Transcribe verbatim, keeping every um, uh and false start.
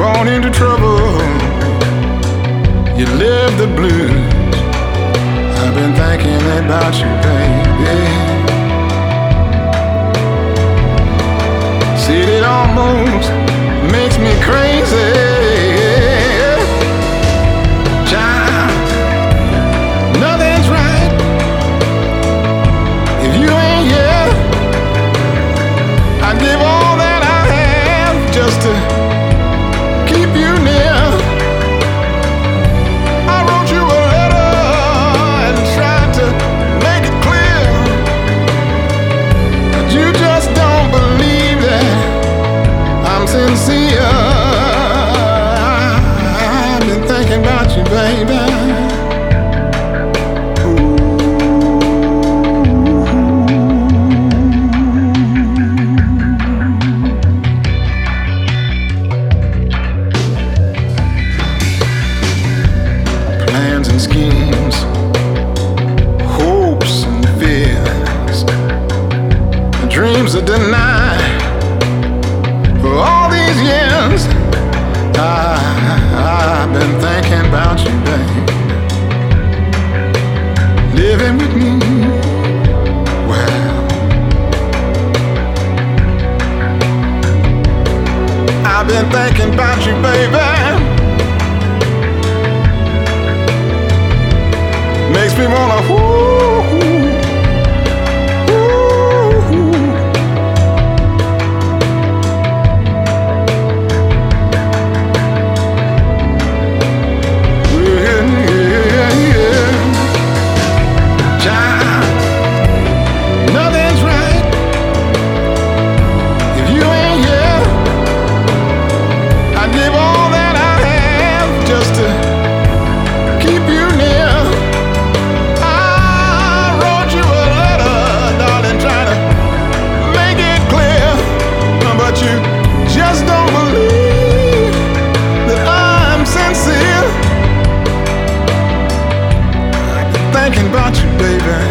born into trouble, you live the blues. I've been thinking about you, baby. See, it almost makes me crazy. Child, nothing's right if you ain't here. I'd give all that I have just to keep you near. I wrote you a letter and tried to make it clear, but you just don't believe that I'm sincere. I've been thinking about you, baby. Plans and schemes, hopes and fears, dreams are denied for all these years. I, I've been thinking about you, babe. Living with me, well, I've been thinking about you, baby. Makes me wanna whoo, whoo. Yeah, yeah, yeah. Child, nothing's right if you ain't here. I'd give all that I have just to keep you near. But you just don't believe that I'm sincere. I've been thinking about you, baby.